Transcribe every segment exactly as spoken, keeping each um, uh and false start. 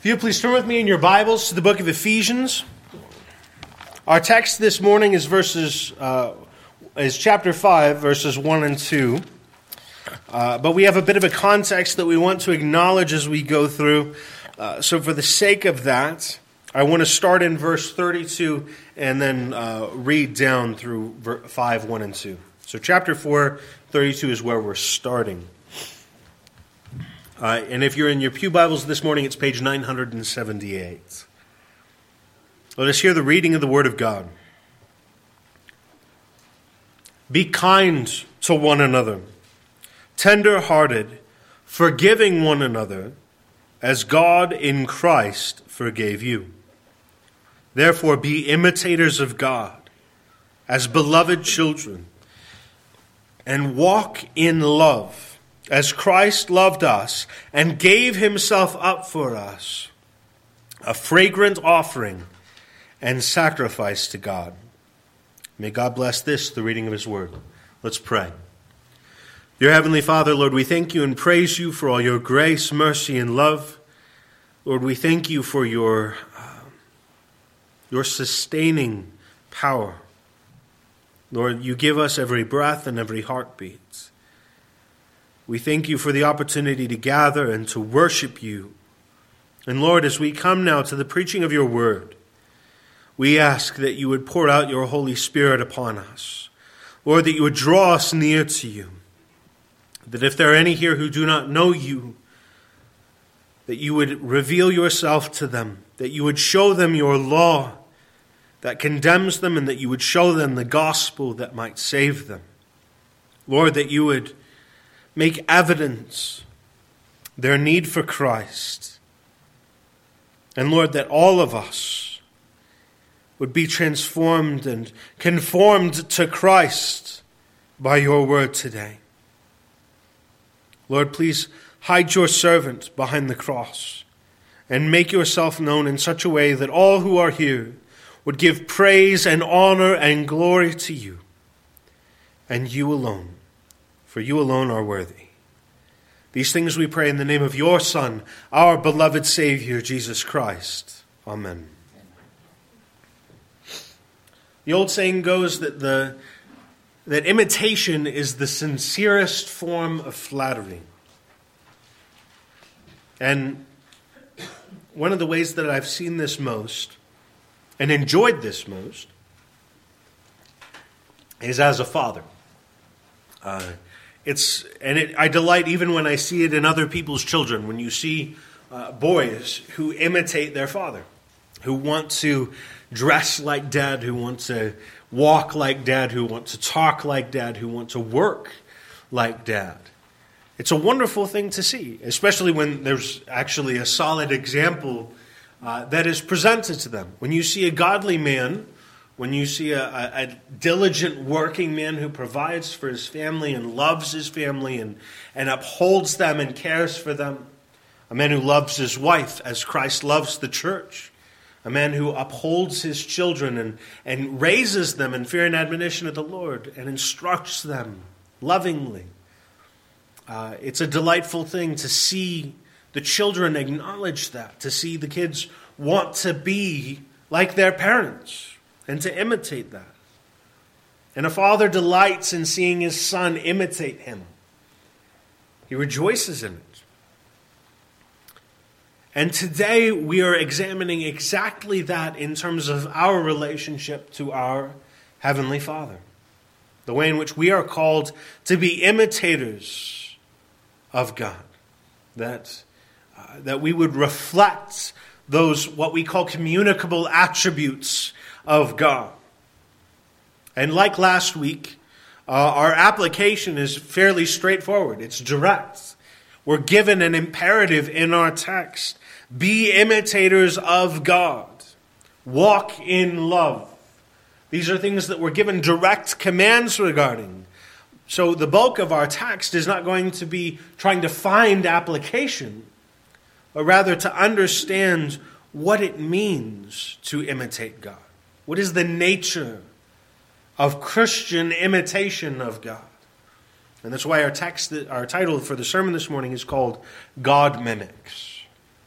If you please turn with me in your Bibles to the book of Ephesians. Our text this morning is verses uh, is chapter five, verses one and two. Uh, but we have a bit of a context that we want to acknowledge as we go through. Uh, so for the sake of that, I want to start in verse thirty-two and then uh, read down through five, one and two. So chapter four, thirty-two is where we're starting. Uh, and if you're in your pew Bibles this morning, it's page nine hundred seventy-eight. Let us hear the reading of the Word of God. Be kind to one another, tender-hearted, forgiving one another, as God in Christ forgave you. Therefore be imitators of God, as beloved children, and walk in love, as Christ loved us and gave himself up for us, a fragrant offering and sacrifice to God. May God bless this, the reading of his word. Let's pray. Dear Heavenly Father, Lord, we thank you and praise you for all your grace, mercy, and love. Lord, we thank you for your, uh, your sustaining power. Lord, you give us every breath and every heartbeat. We thank you for the opportunity to gather and to worship you. And Lord, as we come now to the preaching of your word, we ask that you would pour out your Holy Spirit upon us. Lord, that you would draw us near to you. That if there are any here who do not know you, that you would reveal yourself to them. That you would show them your law that condemns them, and that you would show them the gospel that might save them. Lord, that you would make evidence their need for Christ. And Lord, that all of us would be transformed and conformed to Christ by your word today. Lord, please hide your servant behind the cross and make yourself known in such a way that all who are here would give praise and honor and glory to you and you alone. For you alone are worthy. These things we pray in the name of your Son, our beloved Savior, Jesus Christ. Amen. The old saying goes that the that imitation is the sincerest form of flattery. And one of the ways that I've seen this most and enjoyed this most is as a father. Uh, It's and it, I delight even when I see it in other people's children, when you see uh, boys who imitate their father, who want to dress like dad, who want to walk like dad, who want to talk like dad, who want to work like dad. It's a wonderful thing to see, especially when there's actually a solid example uh, that is presented to them. When you see a godly man, when you see a, a, a diligent working man who provides for his family and loves his family and, and upholds them and cares for them, a man who loves his wife as Christ loves the church, a man who upholds his children and, and raises them in fear and admonition of the Lord and instructs them lovingly. Uh, it's a delightful thing to see the children acknowledge that, to see the kids want to be like their parents and to imitate that. And a father delights in seeing his son imitate him. He rejoices in it. And today we are examining exactly that in terms of our relationship to our Heavenly Father. The way in which we are called to be imitators of God. That, uh, that we would reflect those, what we call communicable attributes of God. And like last week, uh, our application is fairly straightforward. It's direct. We're given an imperative in our text. Be imitators of God. Walk in love. These are things that we're given direct commands regarding. So the bulk of our text is not going to be trying to find application, but rather to understand what it means to imitate God. What is the nature of Christian imitation of God? And that's why our text, our title for the sermon this morning is called God Mimics.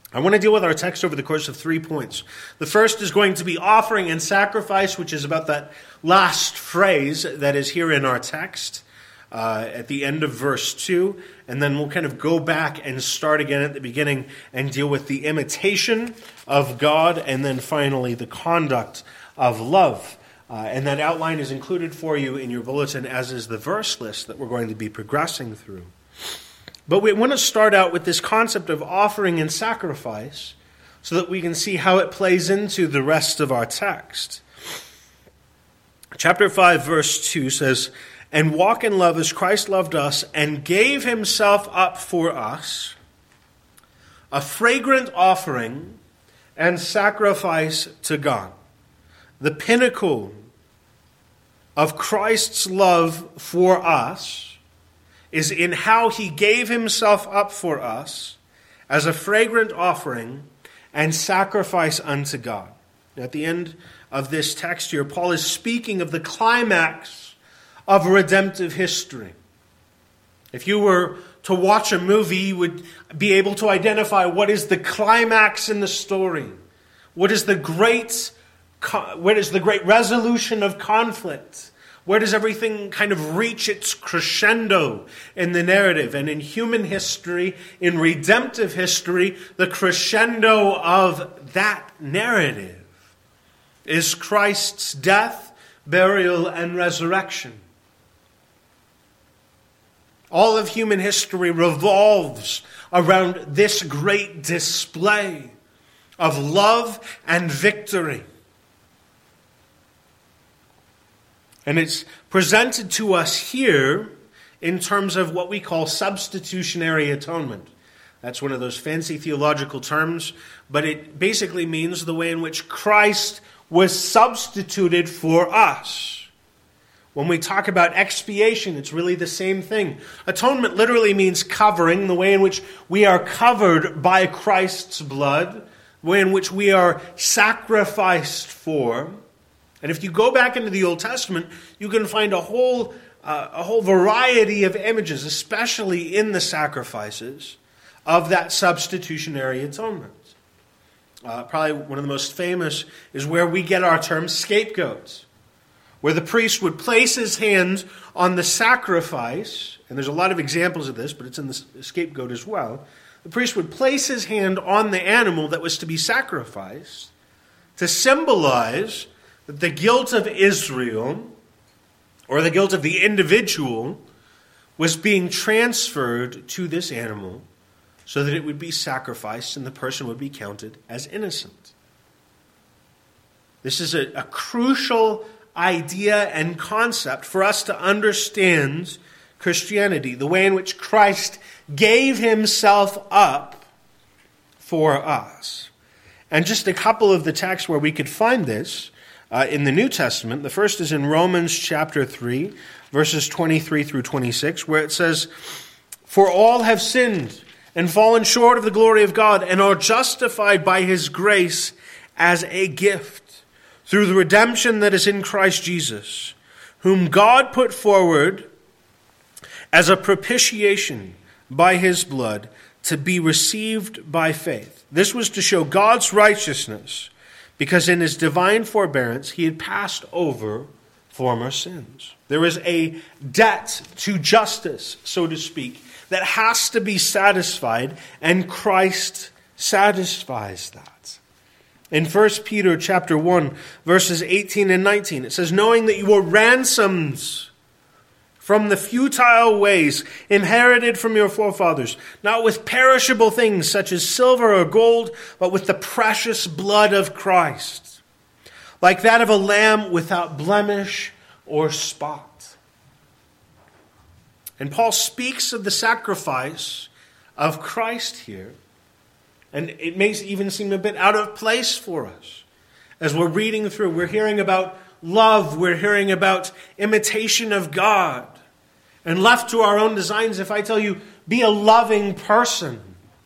I want to deal with our text over the course of three points. The first is going to be offering and sacrifice, which is about that last phrase that is here in our text uh, at the end of verse two. And then we'll kind of go back and start again at the beginning and deal with the imitation of God, and then finally the conduct of love. Uh, and that outline is included for you in your bulletin, as is the verse list that we're going to be progressing through. But we want to start out with this concept of offering and sacrifice so that we can see how it plays into the rest of our text. Chapter five, verse two says, "And walk in love as Christ loved us and gave himself up for us, a fragrant offering and sacrifice to God." The pinnacle of Christ's love for us is in how he gave himself up for us as a fragrant offering and sacrifice unto God. At the end of this text here, Paul is speaking of the climax of redemptive history. If you were to watch a movie, you would be able to identify what is the climax in the story. What is the great, what is the great resolution of conflict? Where does everything kind of reach its crescendo in the narrative? And in human history, in redemptive history, the crescendo of that narrative is Christ's death, burial, and resurrection. All of human history revolves around this great display of love and victory. And it's presented to us here in terms of what we call substitutionary atonement. That's one of those fancy theological terms, but it basically means the way in which Christ was substituted for us. When we talk about expiation, it's really the same thing. Atonement literally means covering, the way in which we are covered by Christ's blood, the way in which we are sacrificed for. And if you go back into the Old Testament, you can find a whole uh, a whole variety of images, especially in the sacrifices, of that substitutionary atonement. Uh, probably one of the most famous is where we get our term scapegoats, where the priest would place his hand on the sacrifice, and there's a lot of examples of this, but it's in the scapegoat as well. The priest would place his hand on the animal that was to be sacrificed to symbolize that the guilt of Israel, or the guilt of the individual, was being transferred to this animal so that it would be sacrificed and the person would be counted as innocent. This is a, a crucial idea and concept for us to understand Christianity, the way in which Christ gave himself up for us. And just a couple of the texts where we could find this Uh, in the New Testament. The first is in Romans chapter three, verses twenty-three through twenty-six, where it says, "For all have sinned and fallen short of the glory of God, and are justified by his grace as a gift, through the redemption that is in Christ Jesus, whom God put forward as a propitiation by his blood, to be received by faith. This was to show God's righteousness, because in his divine forbearance he had passed over former sins." There is a debt to justice, so to speak, that has to be satisfied, and Christ satisfies that. In First Peter chapter one, verses eighteen and nineteen, it says, "Knowing that you were ransomed from the futile ways inherited from your forefathers, not with perishable things such as silver or gold, but with the precious blood of Christ, like that of a lamb without blemish or spot." And Paul speaks of the sacrifice of Christ here, and it may even seem a bit out of place for us. As we're reading through, we're hearing about love, we're hearing about imitation of God. And left to our own designs, if I tell you, be a loving person,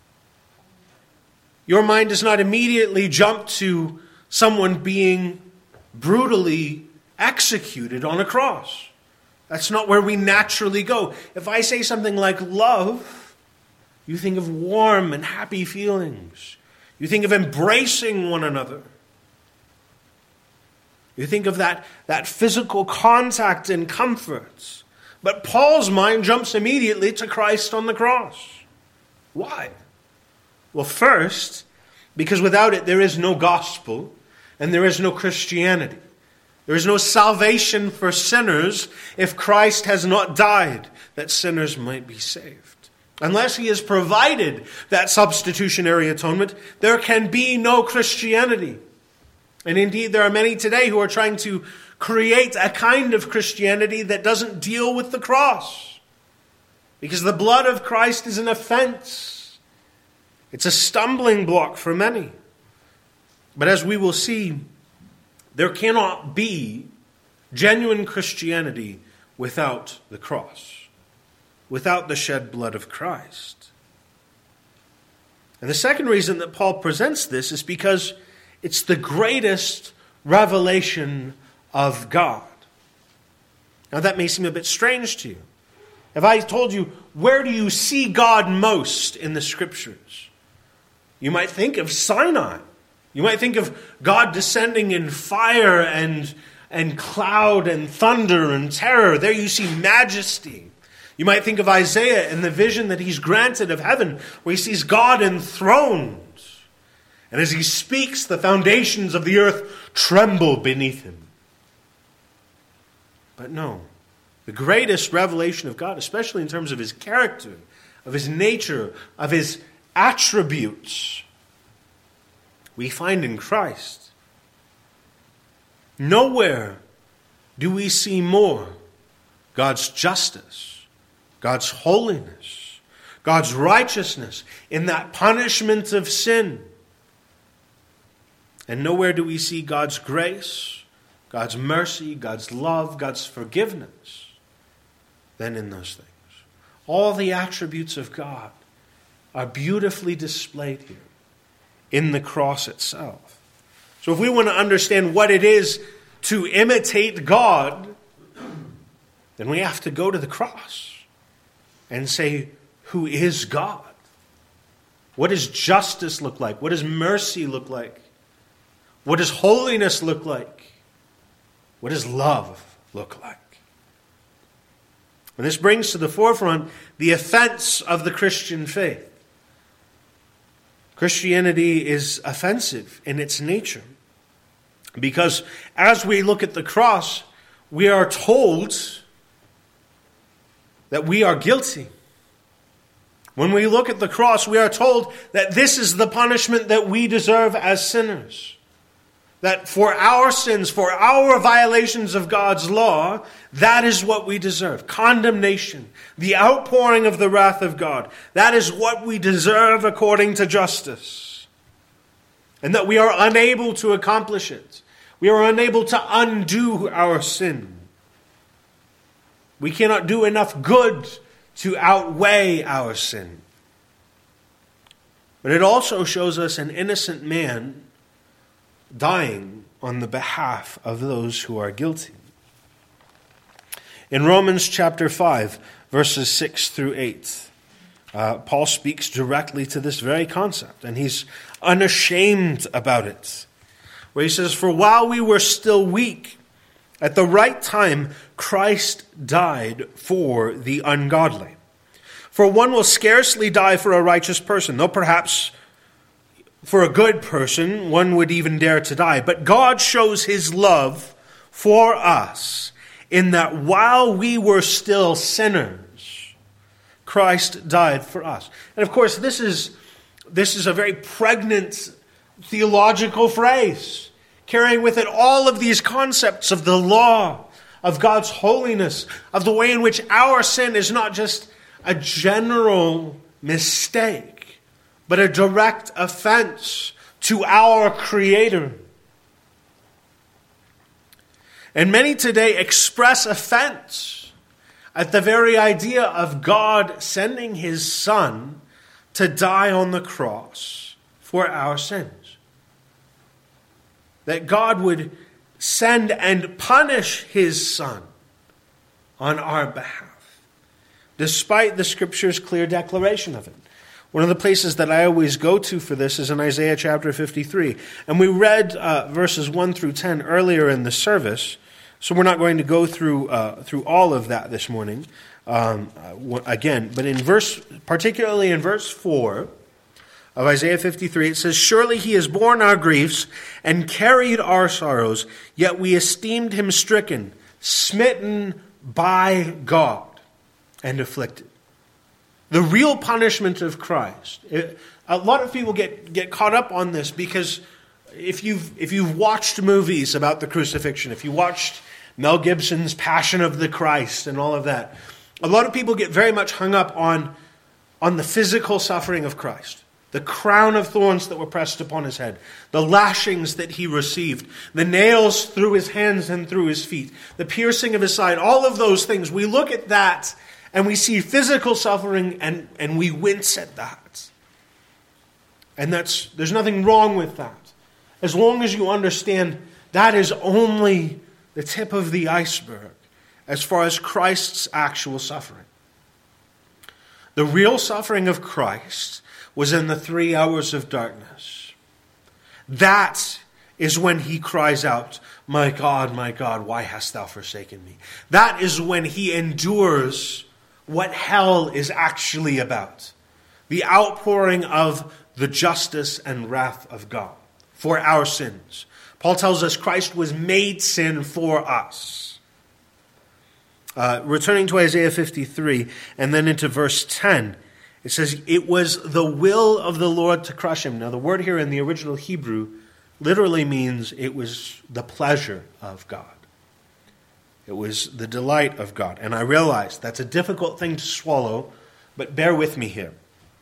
your mind does not immediately jump to someone being brutally executed on a cross. That's not where we naturally go. If I say something like love, you think of warm and happy feelings. You think of embracing one another. You think of that, that physical contact and comfort. But Paul's mind jumps immediately to Christ on the cross. Why? Well, first, because without it there is no gospel and there is no Christianity. There is no salvation for sinners if Christ has not died that sinners might be saved. Unless he has provided that substitutionary atonement, there can be no Christianity. And indeed, there are many today who are trying to create a kind of Christianity that doesn't deal with the cross. Because the blood of Christ is an offense. It's a stumbling block for many. But as we will see, there cannot be genuine Christianity without the cross, without the shed blood of Christ. And the second reason that Paul presents this is because it's the greatest revelation of God. Now that may seem a bit strange to you. If I told you, where do you see God most in the Scriptures? You might think of Sinai. You might think of God descending in fire and, and cloud and thunder and terror. There you see majesty. You might think of Isaiah and the vision that he's granted of heaven, where he sees God enthroned. And as he speaks, the foundations of the earth tremble beneath him. But no, the greatest revelation of God, especially in terms of his character, of his nature, of his attributes, we find in Christ. Nowhere do we see more God's justice, God's holiness, God's righteousness in that punishment of sin. And nowhere do we see God's grace, God's mercy, God's love, God's forgiveness than in those things. All the attributes of God are beautifully displayed here in the cross itself. So if we want to understand what it is to imitate God, then we have to go to the cross and say, who is God? What does justice look like? What does mercy look like? What does holiness look like? What does love look like? And this brings to the forefront the offense of the Christian faith. Christianity is offensive in its nature. Because as we look at the cross, we are told that we are guilty. When we look at the cross, we are told that this is the punishment that we deserve as sinners. That for our sins, for our violations of God's law, that is what we deserve. Condemnation, the outpouring of the wrath of God. That is what we deserve according to justice. And that we are unable to accomplish it. We are unable to undo our sin. We cannot do enough good to outweigh our sin. But it also shows us an innocent man dying on the behalf of those who are guilty. In Romans chapter five, verses six through eight, uh, Paul speaks directly to this very concept, and he's unashamed about it. Where he says, "For while we were still weak, at the right time Christ died for the ungodly. For one will scarcely die for a righteous person, though perhaps for a good person, one would even dare to die. But God shows his love for us in that while we were still sinners, Christ died for us." And of course, this is, this is a very pregnant theological phrase, carrying with it all of these concepts of the law, of God's holiness, of the way in which our sin is not just a general mistake, but a direct offense to our Creator. And many today express offense at the very idea of God sending his Son to die on the cross for our sins. That God would send and punish his Son on our behalf, despite the Scripture's clear declaration of it. One of the places that I always go to for this is in Isaiah chapter fifty-three. And we read uh, verses one through ten earlier in the service, so we're not going to go through uh, through all of that this morning um, uh, again. But in verse, particularly in verse four of Isaiah fifty-three, it says, "Surely he has borne our griefs and carried our sorrows, yet we esteemed him stricken, smitten by God, and afflicted." The real punishment of Christ. It, a lot of people get, get caught up on this because if you've, if you've watched movies about the crucifixion, if you watched Mel Gibson's Passion of the Christ and all of that, a lot of people get very much hung up on, on the physical suffering of Christ. The crown of thorns that were pressed upon his head, the lashings that he received, the nails through his hands and through his feet, the piercing of his side, all of those things. We look at that and we see physical suffering and, and we wince at that. And that's there's nothing wrong with that. As long as you understand that is only the tip of the iceberg as far as Christ's actual suffering. The real suffering of Christ was in the three hours of darkness. That is when he cries out, "My God, my God, why hast thou forsaken me?" That is when he endures what hell is actually about. The outpouring of the justice and wrath of God for our sins. Paul tells us Christ was made sin for us. Uh, returning to Isaiah fifty-three and then into verse ten, it says, "It was the will of the Lord to crush him." Now the word here in the original Hebrew literally means it was the pleasure of God. It was the delight of God. And I realize that's a difficult thing to swallow, but bear with me here.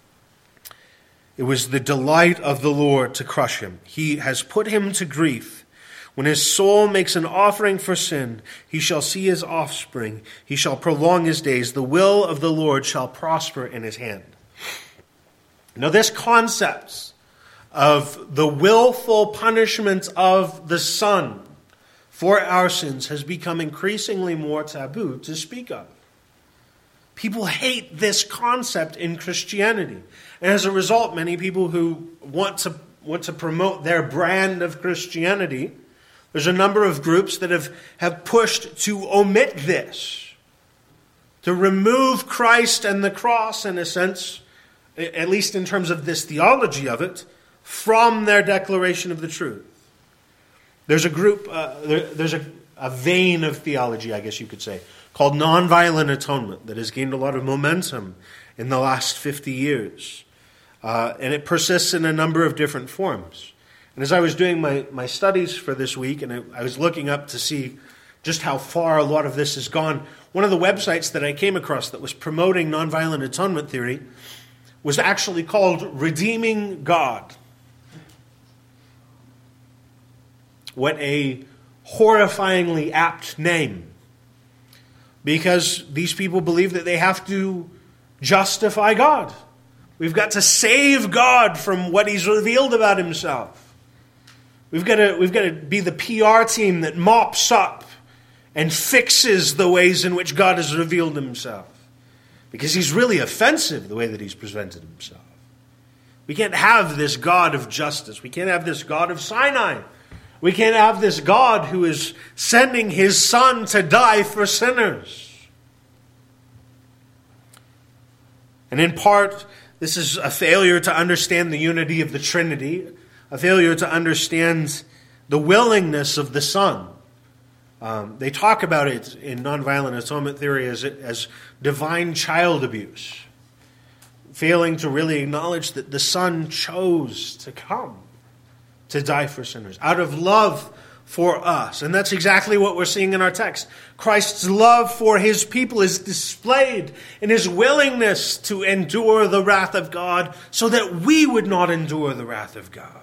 It was the delight of the Lord to crush him. He has put him to grief. When his soul makes an offering for sin, he shall see his offspring. He shall prolong his days. The will of the Lord shall prosper in his hand. Now this concept of the willful punishment of the Son for our sins has become increasingly more taboo to speak of. People hate this concept in Christianity. And as a result, many people who want to want to promote their brand of Christianity, there's a number of groups that have, have pushed to omit this, to remove Christ and the cross, in a sense, at least in terms of this theology of it, from their declaration of the truth. There's a group, uh, there, there's a, a vein of theology, I guess you could say, called nonviolent atonement that has gained a lot of momentum in the last fifty years. Uh, and it persists in a number of different forms. And as I was doing my, my studies for this week, and I, I was looking up to see just how far a lot of this has gone, one of the websites that I came across that was promoting nonviolent atonement theory was actually called Redeeming God. What a horrifyingly apt name. Because these people believe that they have to justify God. We've got to save God from what he's revealed about himself. We've got to, we've got to be the P R team that mops up and fixes the ways in which God has revealed himself. Because he's really offensive the way that he's presented himself. We can't have this God of justice. We can't have this God of Sinai. We can't have this God who is sending his Son to die for sinners. And in part, this is a failure to understand the unity of the Trinity, a failure to understand the willingness of the Son. Um, they talk about it in nonviolent atonement theory as, as divine child abuse, failing to really acknowledge that the Son chose to come to die for sinners, out of love for us. And that's exactly what we're seeing in our text. Christ's love for his people is displayed in his willingness to endure the wrath of God so that we would not endure the wrath of God.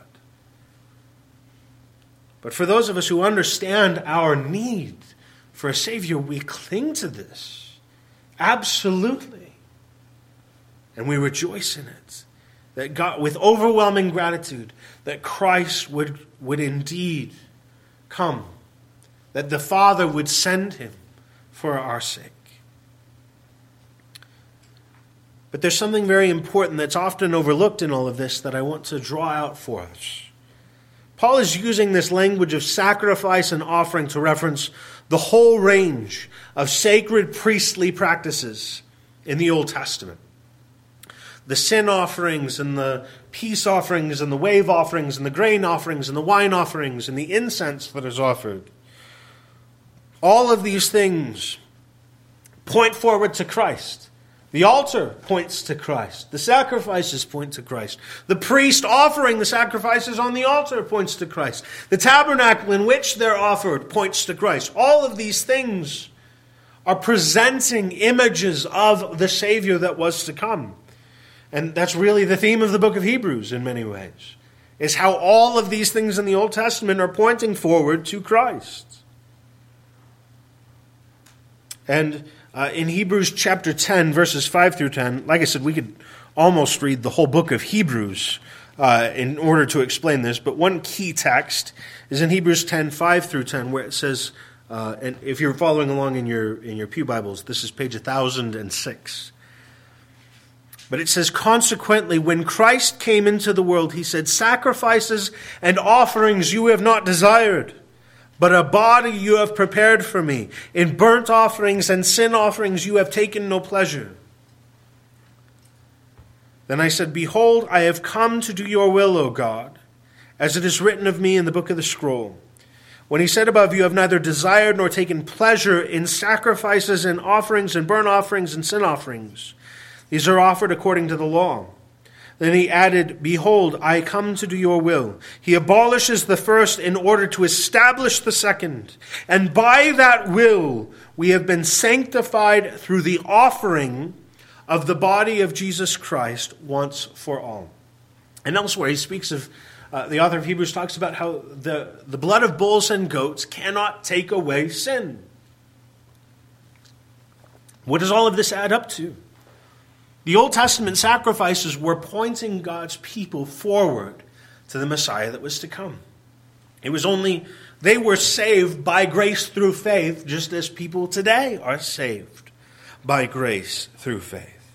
But for those of us who understand our need for a Savior, we cling to this. Absolutely. And we rejoice in it. That God, with overwhelming gratitude, that Christ would, would indeed come. That the Father would send him for our sake. But there's something very important that's often overlooked in all of this that I want to draw out for us. Paul is using this language of sacrifice and offering to reference the whole range of sacred priestly practices in the Old Testament. The sin offerings and the peace offerings and the wave offerings and the grain offerings and the wine offerings and the incense that is offered. All of these things point forward to Christ. The altar points to Christ. The sacrifices point to Christ. The priest offering the sacrifices on the altar points to Christ. The tabernacle in which they're offered points to Christ. All of these things are presenting images of the Savior that was to come. And that's really the theme of the book of Hebrews in many ways, is how all of these things in the Old Testament are pointing forward to Christ. And uh, in Hebrews chapter ten, verses five through ten, like I said, we could almost read the whole book of Hebrews uh, in order to explain this, but one key text is in Hebrews ten, five through ten, where it says, uh, and if you're following along in your in your pew Bibles, this is page one thousand six. But it says, consequently, when Christ came into the world, he said, sacrifices and offerings you have not desired, but a body you have prepared for me. In burnt offerings and sin offerings you have taken no pleasure. Then I said, behold, I have come to do your will, O God, as it is written of me in the book of the scroll. When he said above, you have neither desired nor taken pleasure in sacrifices and offerings and burnt offerings and sin offerings. These are offered according to the law. Then he added, behold, I come to do your will. He abolishes the first in order to establish the second. And by that will, we have been sanctified through the offering of the body of Jesus Christ once for all. And elsewhere, he speaks of, uh, the author of Hebrews talks about how the, the blood of bulls and goats cannot take away sin. What does all of this add up to? The Old Testament sacrifices were pointing God's people forward to the Messiah that was to come. It was only, they were saved by grace through faith, just as people today are saved by grace through faith.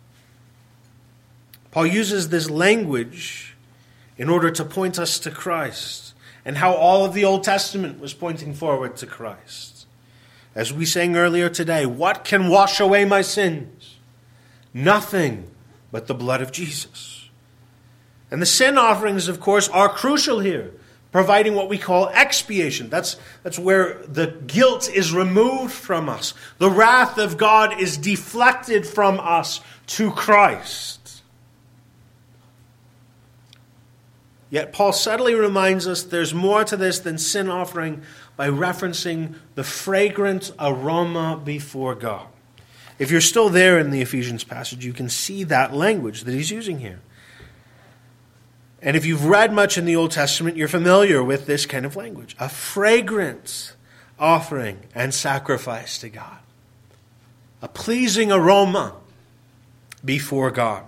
Paul uses this language in order to point us to Christ and how all of the Old Testament was pointing forward to Christ. As we sang earlier today, what can wash away my sins? Nothing but the blood of Jesus. And the sin offerings, of course, are crucial here, providing what we call expiation. That's, that's where the guilt is removed from us. The wrath of God is deflected from us to Christ. Yet Paul subtly reminds us there's more to this than sin offering by referencing the fragrant aroma before God. If you're still there in the Ephesians passage, you can see that language that he's using here. And if you've read much in the Old Testament, you're familiar with this kind of language. A fragrant offering and sacrifice to God. A pleasing aroma before God.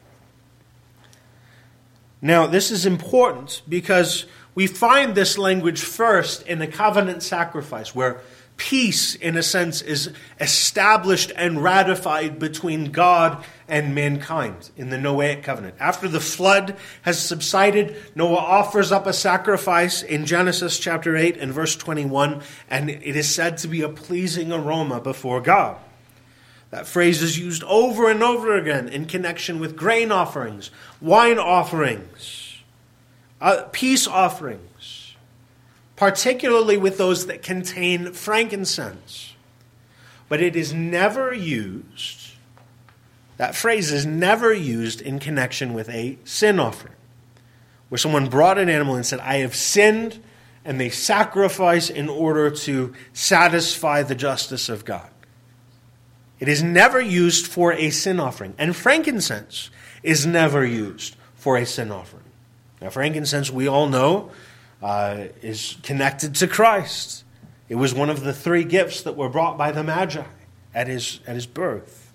Now, this is important because we find this language first in the covenant sacrifice, where peace, in a sense, is established and ratified between God and mankind in the Noahic covenant. After the flood has subsided, Noah offers up a sacrifice in Genesis chapter eight and verse twenty-one, and it is said to be a pleasing aroma before God. That phrase is used over and over again in connection with grain offerings, wine offerings, uh, peace offerings, particularly with those that contain frankincense. But it is never used, that phrase is never used in connection with a sin offering, where someone brought an animal and said, I have sinned, and they sacrifice in order to satisfy the justice of God. It is never used for a sin offering. And frankincense is never used for a sin offering. Now, frankincense, we all know, uh, is connected to Christ. It was one of the three gifts that were brought by the Magi at his, at his birth.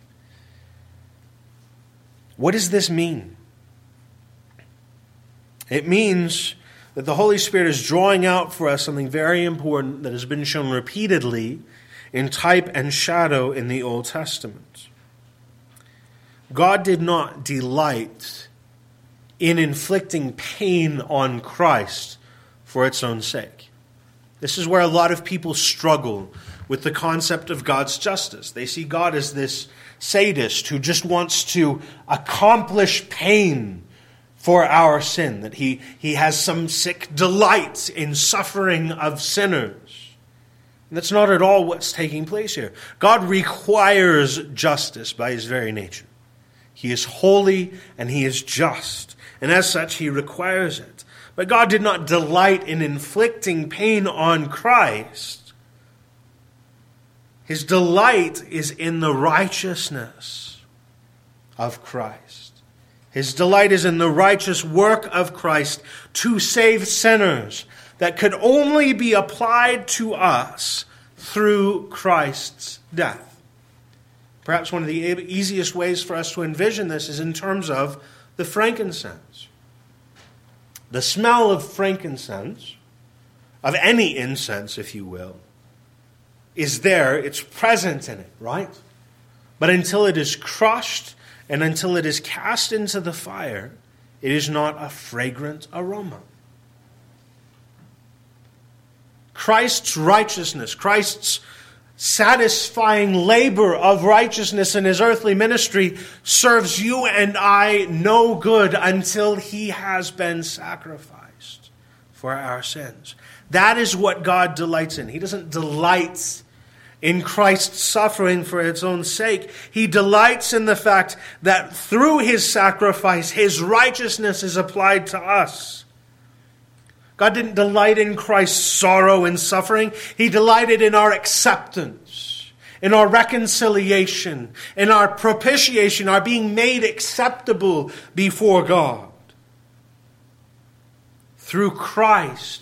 What does this mean? It means that the Holy Spirit is drawing out for us something very important that has been shown repeatedly in type and shadow in the Old Testament. God did not delight in inflicting pain on Christ for its own sake. This is where a lot of people struggle with the concept of God's justice. They see God as this sadist who just wants to accomplish pain for our sin, that he, he has some sick delight in suffering of sinners. And that's not at all what's taking place here. God requires justice by his very nature. He is holy and he is just, and as such he requires it. But God did not delight in inflicting pain on Christ. His delight is in the righteousness of Christ. His delight is in the righteous work of Christ to save sinners that could only be applied to us through Christ's death. Perhaps one of the easiest ways for us to envision this is in terms of the frankincense. The smell of frankincense, of any incense, if you will, is there, it's present in it, right? But until it is crushed and until it is cast into the fire, it is not a fragrant aroma. Christ's righteousness, Christ's satisfying labor of righteousness in his earthly ministry serves you and I no good until he has been sacrificed for our sins. That is what God delights in. He doesn't delight in Christ's suffering for its own sake. He delights in the fact that through his sacrifice, his righteousness is applied to us. God didn't delight in Christ's sorrow and suffering. He delighted in our acceptance, in our reconciliation, in our propitiation, our being made acceptable before God. Through Christ,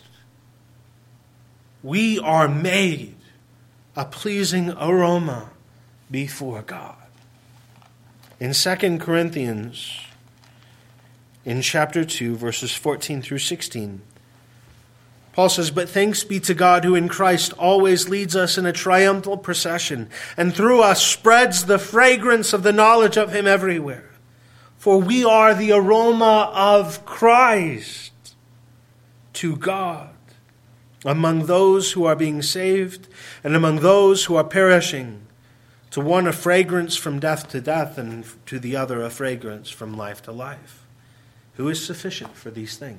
we are made a pleasing aroma before God. In Second Corinthians, in chapter two, verses fourteen through sixteen, Paul says, "But thanks be to God who in Christ always leads us in a triumphal procession, and through us spreads the fragrance of the knowledge of him everywhere. For we are the aroma of Christ to God among those who are being saved and among those who are perishing. To one a fragrance from death to death, and to the other a fragrance from life to life. Who is sufficient for these things?"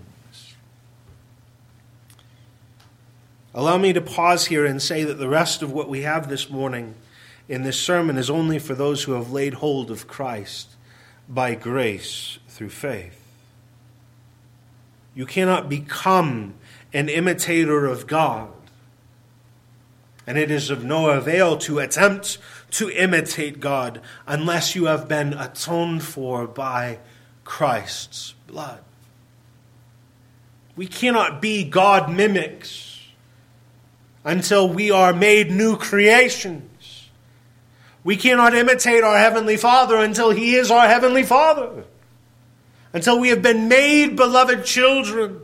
Allow me to pause here and say that the rest of what we have this morning in this sermon is only for those who have laid hold of Christ by grace through faith. You cannot become an imitator of God, and it is of no avail to attempt to imitate God unless you have been atoned for by Christ's blood. We cannot be God mimics until we are made new creations. We cannot imitate our Heavenly Father until He is our Heavenly Father. Until we have been made beloved children.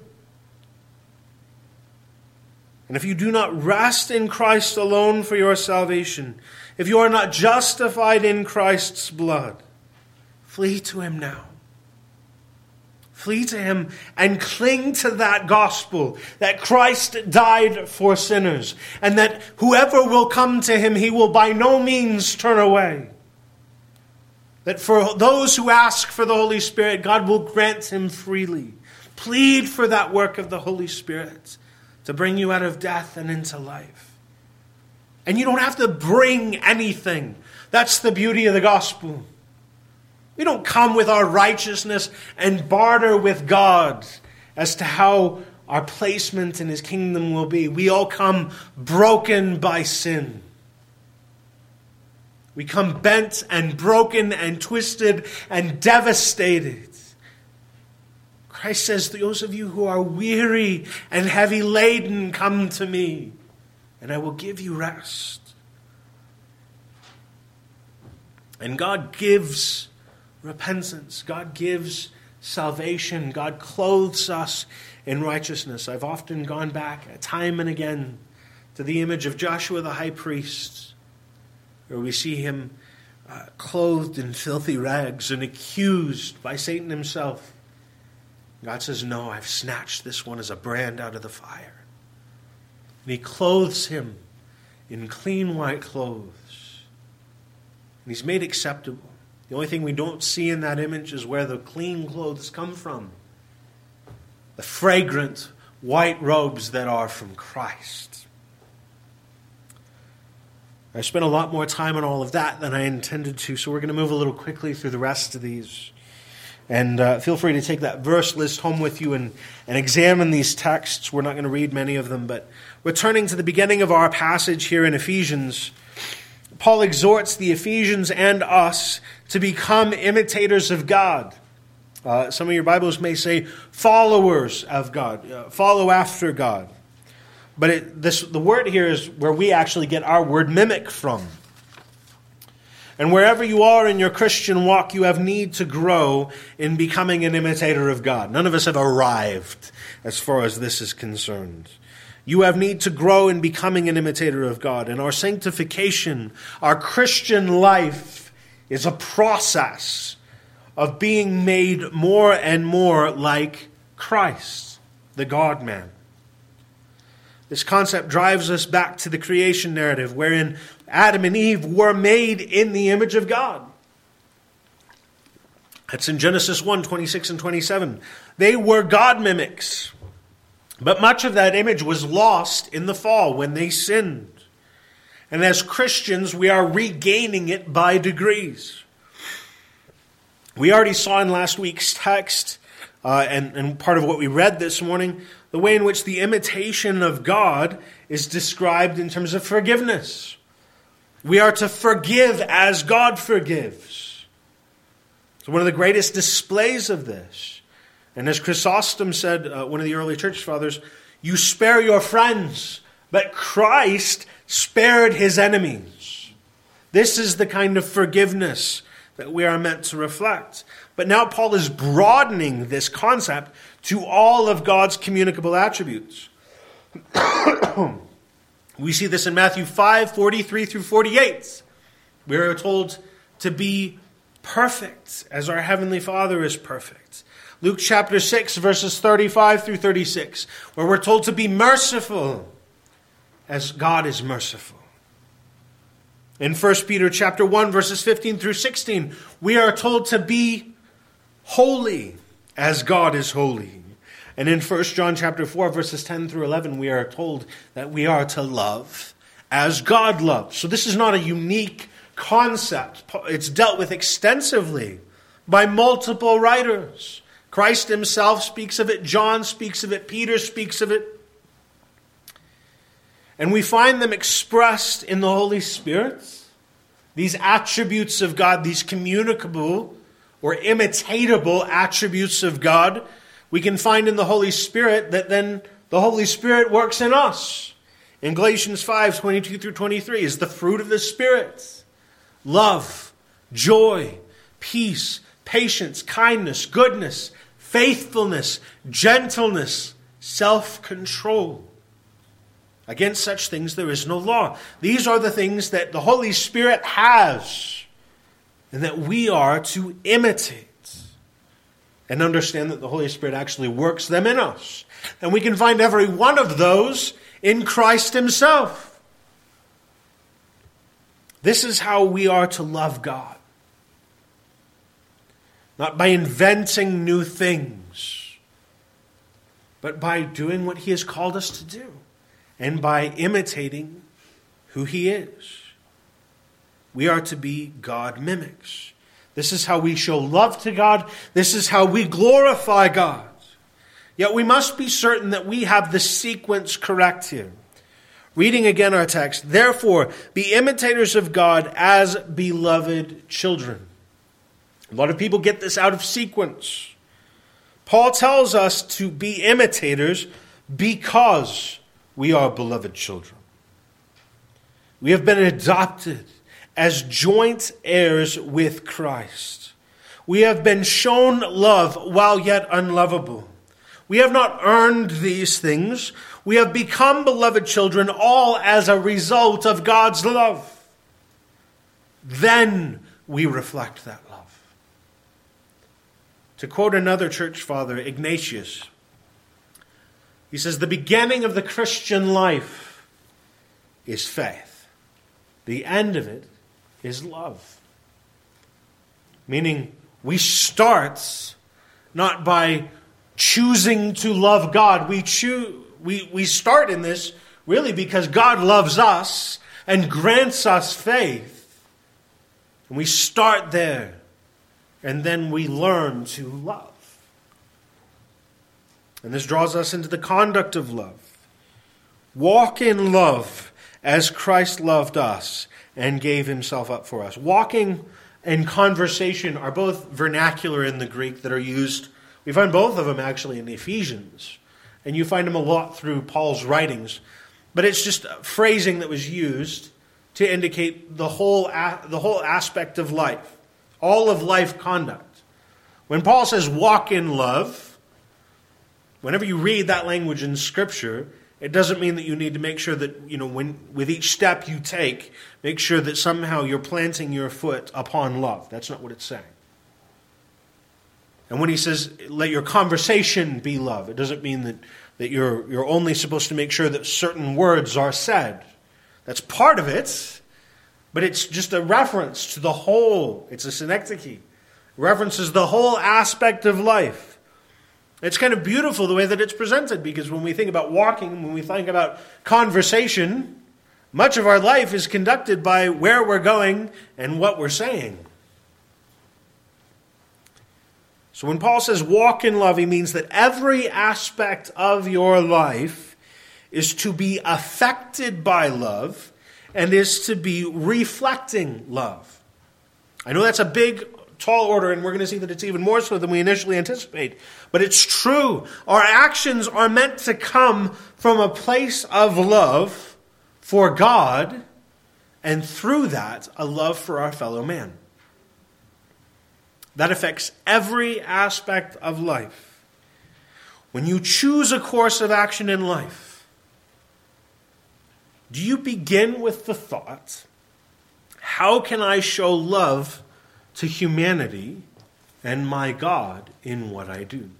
And if you do not rest in Christ alone for your salvation, if you are not justified in Christ's blood, flee to Him now. Flee to Him and cling to that gospel that Christ died for sinners, and that whoever will come to Him, He will by no means turn away. That for those who ask for the Holy Spirit, God will grant Him freely. Plead for that work of the Holy Spirit to bring you out of death and into life. And you don't have to bring anything. That's the beauty of the gospel. We don't come with our righteousness and barter with God as to how our placement in His kingdom will be. We all come broken by sin. We come bent and broken and twisted and devastated. Christ says, "Those of you who are weary and heavy laden, come to me, and I will give you rest." And God gives repentance. God gives salvation. God clothes us in righteousness. I've often gone back time and again to the image of Joshua the high priest, where we see him uh, clothed in filthy rags and accused by Satan himself. God says, no, I've snatched this one as a brand out of the fire. And he clothes him in clean white clothes. And he's made acceptable. The only thing we don't see in that image is where the clean clothes come from. The fragrant white robes that are from Christ. I spent a lot more time on all of that than I intended to, so we're going to move a little quickly through the rest of these. And uh, feel free to take that verse list home with you and, and examine these texts. We're not going to read many of them, but returning to the beginning of our passage here in Ephesians, Paul exhorts the Ephesians and us to become imitators of God. Uh, some of your Bibles may say followers of God, uh, follow after God. But it, this, the word here is where we actually get our word mimic from. And wherever you are in your Christian walk, you have need to grow in becoming an imitator of God. None of us have arrived as far as this is concerned. You have need to grow in becoming an imitator of God. And our sanctification, our Christian life, is a process of being made more and more like Christ, the God-man. This concept drives us back to the creation narrative, wherein Adam and Eve were made in the image of God. That's in Genesis one, twenty-six and twenty-seven. They were God mimics. But much of that image was lost in the fall when they sinned. And as Christians, we are regaining it by degrees. We already saw in last week's text, uh, and, and part of what we read this morning, the way in which the imitation of God is described in terms of forgiveness. We are to forgive as God forgives. It's one of the greatest displays of this. And as Chrysostom said, uh, one of the early church fathers, you spare your friends, but Christ spared his enemies. This is the kind of forgiveness that we are meant to reflect. But now Paul is broadening this concept to all of God's communicable attributes. We see this in Matthew five, forty-three through forty-eight. We are told to be perfect as our Heavenly Father is perfect. Luke chapter six, verses thirty-five through thirty-six, where we're told to be merciful as God is merciful. In First Peter chapter one, verses fifteen through sixteen, we are told to be holy as God is holy. And in First John chapter four, verses ten through eleven, we are told that we are to love as God loves. So this is not a unique concept. It's dealt with extensively by multiple writers. Christ himself speaks of it. John speaks of it. Peter speaks of it. And we find them expressed in the Holy Spirit. These attributes of God, these communicable or imitatable attributes of God, we can find in the Holy Spirit that then the Holy Spirit works in us. In Galatians five, twenty-two through twenty-three is the fruit of the Spirit. Love, joy, peace, patience, kindness, goodness, faithfulness, gentleness, self-control. Against such things there is no law. These are the things that the Holy Spirit has and that we are to imitate. And understand that the Holy Spirit actually works them in us. And we can find every one of those in Christ himself. This is how we are to love God. Not by inventing new things, but by doing what he has called us to do. And by imitating who he is. We are to be God mimics. This is how we show love to God. This is how we glorify God. Yet we must be certain that we have the sequence correct here. Reading again our text. Therefore, be imitators of God as beloved children. A lot of people get this out of sequence. Paul tells us to be imitators because we are beloved children. We have been adopted as joint heirs with Christ. We have been shown love while yet unlovable. We have not earned these things. We have become beloved children all as a result of God's love. Then we reflect that love. To quote another church father, Ignatius, he says, the beginning of the Christian life is faith. The end of it is love. Meaning, we start not by choosing to love God. We choose, we, we start in this really because God loves us and grants us faith. And we start there. And then we learn to love. And this draws us into the conduct of love. Walk in love as Christ loved us and gave himself up for us. Walking and conversation are both vernacular in the Greek that are used. We find both of them actually in Ephesians. And you find them a lot through Paul's writings. But it's just phrasing that was used to indicate the whole, the whole aspect of life. All of life conduct. When Paul says walk in love, whenever you read that language in Scripture, it doesn't mean that you need to make sure that, you know, when with each step you take, make sure that somehow you're planting your foot upon love. That's not what it's saying. And when he says, let your conversation be love, it doesn't mean that, that you're, you're only supposed to make sure that certain words are said. That's part of it, but it's just a reference to the whole. It's a synecdoche. It references the whole aspect of life. It's kind of beautiful the way that it's presented, because when we think about walking, when we think about conversation, much of our life is conducted by where we're going and what we're saying. So when Paul says walk in love, he means that every aspect of your life is to be affected by love and is to be reflecting love. I know that's a big tall order, and we're going to see that it's even more so than we initially anticipate. But it's true. Our actions are meant to come from a place of love for God, and through that, a love for our fellow man. That affects every aspect of life. When you choose a course of action in life, do you begin with the thought, how can I show love to humanity and my God in what I do?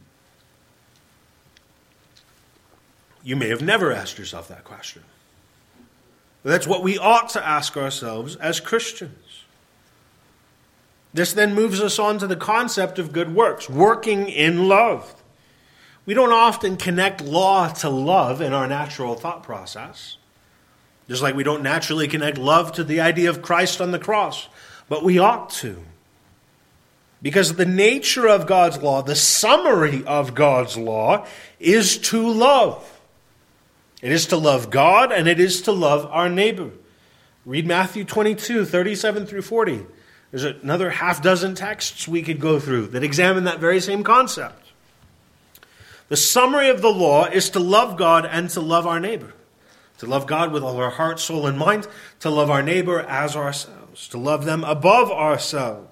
You may have never asked yourself that question. But that's what we ought to ask ourselves as Christians. This then moves us on to the concept of good works, working in love. We don't often connect law to love in our natural thought process. Just like we don't naturally connect love to the idea of Christ on the cross. But we ought to. Because the nature of God's law, the summary of God's law, is to love. It is to love God, and it is to love our neighbor. Read Matthew twenty-two, thirty-seven through forty. There's another half dozen texts we could go through that examine that very same concept. The summary of the law is to love God and to love our neighbor. To love God with all our heart, soul, and mind. To love our neighbor as ourselves. To love them above ourselves.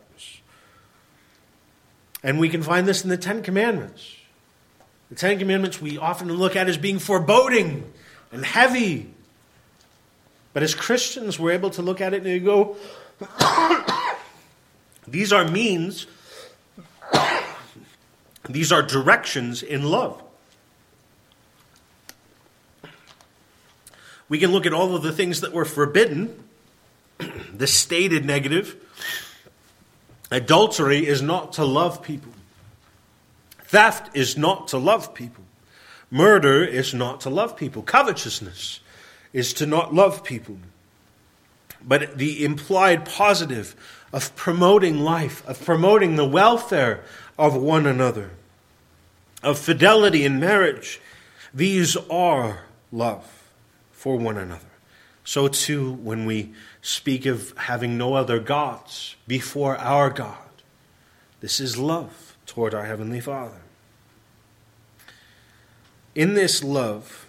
And we can find this in the Ten Commandments. The Ten Commandments we often look at as being foreboding and heavy. But as Christians, we're able to look at it and go, these are means, these are directions in love. We can look at all of the things that were forbidden, the stated negative. Adultery is not to love people. Theft is not to love people. Murder is not to love people. Covetousness is to not love people. But the implied positive of promoting life, of promoting the welfare of one another, of fidelity in marriage, these are love for one another. So too, when we speak of having no other gods before our God, this is love toward our Heavenly Father. In this love,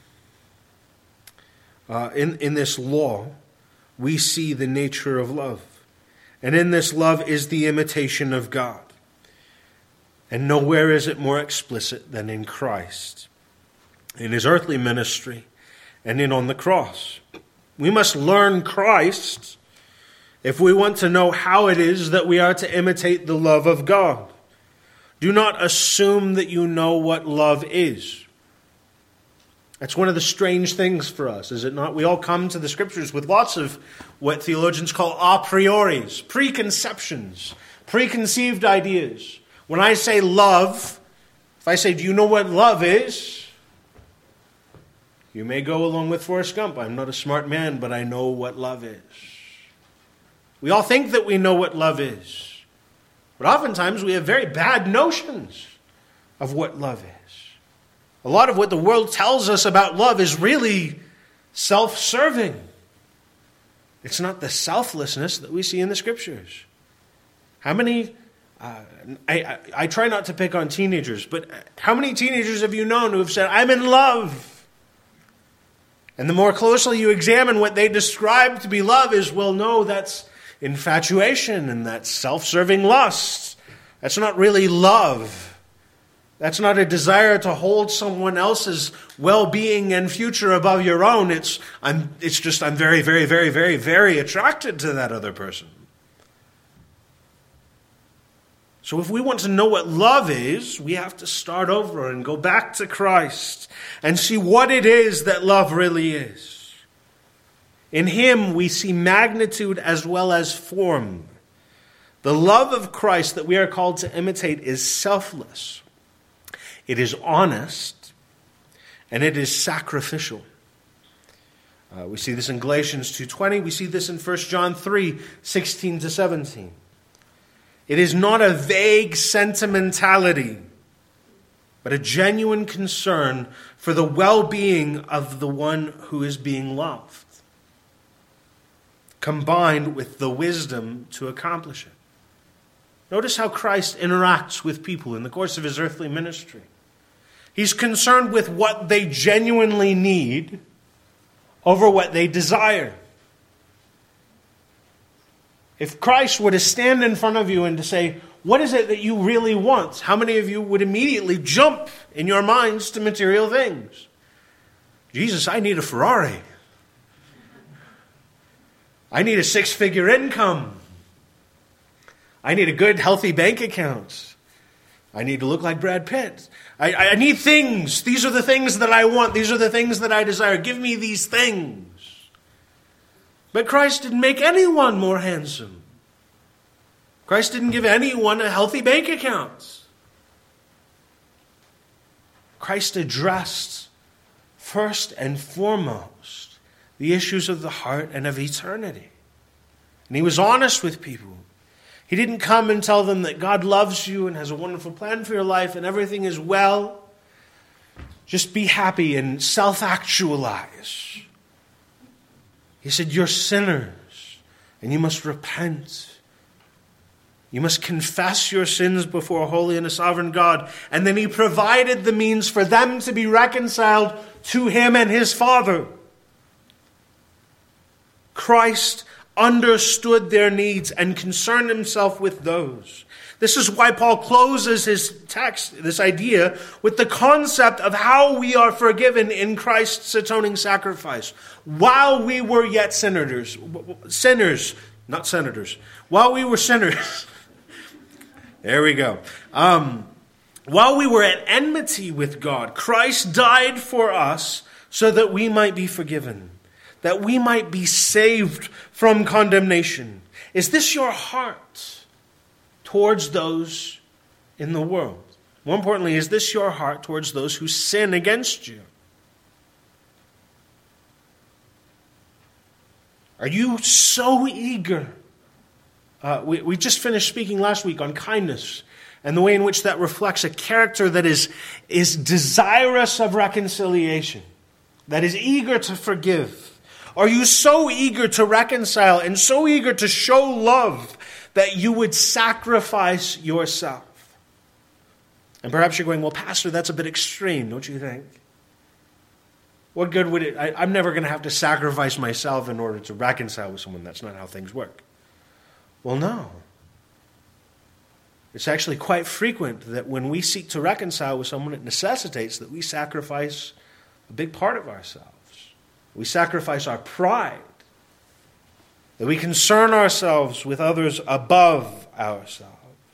uh, in, in this law, we see the nature of love. And in this love is the imitation of God. And nowhere is it more explicit than in Christ, in his earthly ministry, and in on the cross. We must learn Christ if we want to know how it is that we are to imitate the love of God. Do not assume that you know what love is. That's one of the strange things for us, is it not? We all come to the Scriptures with lots of what theologians call a prioris, preconceptions, preconceived ideas. When I say love, if I say, do you know what love is? You may go along with Forrest Gump. I'm not a smart man, but I know what love is. We all think that we know what love is. But oftentimes we have very bad notions of what love is. A lot of what the world tells us about love is really self-serving. It's not the selflessness that we see in the Scriptures. How many, uh, I, I, I try not to pick on teenagers, but how many teenagers have you known who have said, I'm in love? And the more closely you examine what they describe to be love is, well, no, that's infatuation and that's self-serving lust. That's not really love. That's not a desire to hold someone else's well-being and future above your own. It's I'm it's just I'm very, very, very, very, very attracted to that other person. So if we want to know what love is, we have to start over and go back to Christ and see what it is that love really is. In Him we see magnitude as well as form. The love of Christ that we are called to imitate is selfless. It is honest, and it is sacrificial. Uh, we see this in Galatians two twenty. We see this in First John three sixteen to seventeen. It is not a vague sentimentality, but a genuine concern for the well-being of the one who is being loved, combined with the wisdom to accomplish it. Notice how Christ interacts with people in the course of His earthly ministry. He's concerned with what they genuinely need over what they desire. If Christ were to stand in front of you and to say, what is it that you really want? How many of you would immediately jump in your minds to material things? Jesus, I need a Ferrari. I need a six-figure income. I need a good, healthy bank account. I need to look like Brad Pitt. I, I need things. These are the things that I want. These are the things that I desire. Give me these things. But Christ didn't make anyone more handsome. Christ didn't give anyone a healthy bank account. Christ addressed first and foremost the issues of the heart and of eternity. And He was honest with people. He didn't come and tell them that God loves you and has a wonderful plan for your life and everything is well. Just be happy and self-actualize. He said, you're sinners and you must repent. You must confess your sins before a holy and a sovereign God. And then He provided the means for them to be reconciled to Him and His Father. Christ understood their needs and concerned Himself with those. This is why Paul closes his text, this idea, with the concept of how we are forgiven in Christ's atoning sacrifice. While we were yet sinners, sinners, not senators, while we were sinners, there we go. Um, while we were at enmity with God, Christ died for us so that we might be forgiven, that we might be saved from condemnation. Is this your heart towards those in the world? More importantly, is this your heart towards those who sin against you? Are you so eager? Uh, we, we just finished speaking last week on kindness and the way in which that reflects a character that is, is desirous of reconciliation, that is eager to forgive. Are you so eager to reconcile and so eager to show love that you would sacrifice yourself? And perhaps you're going, well, Pastor, that's a bit extreme, don't you think? What good would it... I, I'm never going to have to sacrifice myself in order to reconcile with someone. That's not how things work. Well, no. It's actually quite frequent that when we seek to reconcile with someone, it necessitates that we sacrifice a big part of ourselves. We sacrifice our pride. that we concern ourselves with others above ourselves.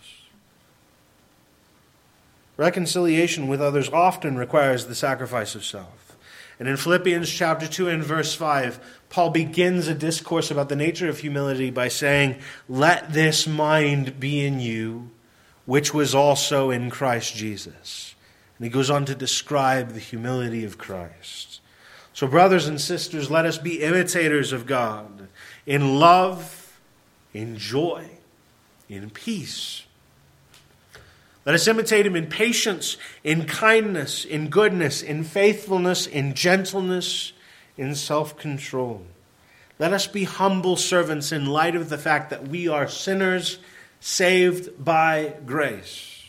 Reconciliation with others often requires the sacrifice of self. And in Philippians chapter two and verse five, Paul begins a discourse about the nature of humility by saying, "Let this mind be in you, which was also in Christ Jesus." And he goes on to describe the humility of Christ. So brothers and sisters, let us be imitators of God in love, in joy, in peace. Let us imitate him in patience, in kindness, in goodness, in faithfulness, in gentleness, in self-control. Let us be humble servants in light of the fact that we are sinners saved by grace.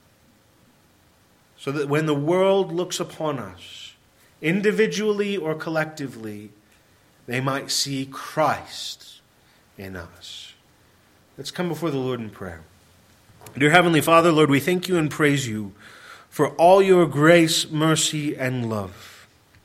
So that when the world looks upon us, individually or collectively, they might see Christ in us. Let's come before the Lord in prayer. Dear Heavenly Father, Lord, we thank you and praise you for all your grace, mercy, and love.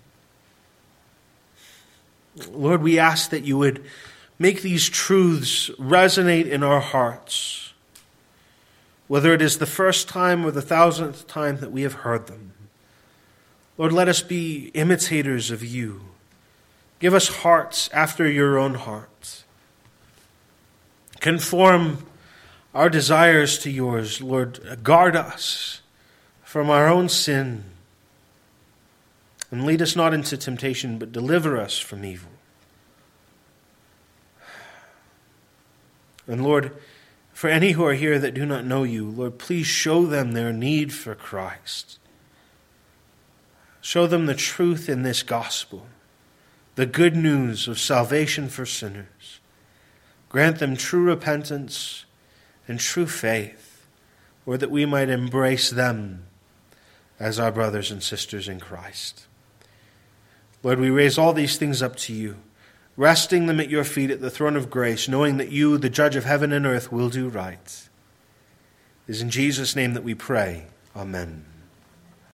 Lord, we ask that you would make these truths resonate in our hearts, whether it is the first time or the thousandth time that we have heard them. Lord, let us be imitators of you. Give us hearts after your own heart. Conform our desires to yours, Lord. Guard us from our own sin. And lead us not into temptation, but deliver us from evil. And Lord, for any who are here that do not know you, Lord, please show them their need for Christ. Show them the truth in this gospel, the good news of salvation for sinners. Grant them true repentance and true faith, or that we might embrace them as our brothers and sisters in Christ. Lord, we raise all these things up to you, resting them at your feet at the throne of grace, knowing that you, the judge of heaven and earth, will do right. It is in Jesus' name that we pray. Amen.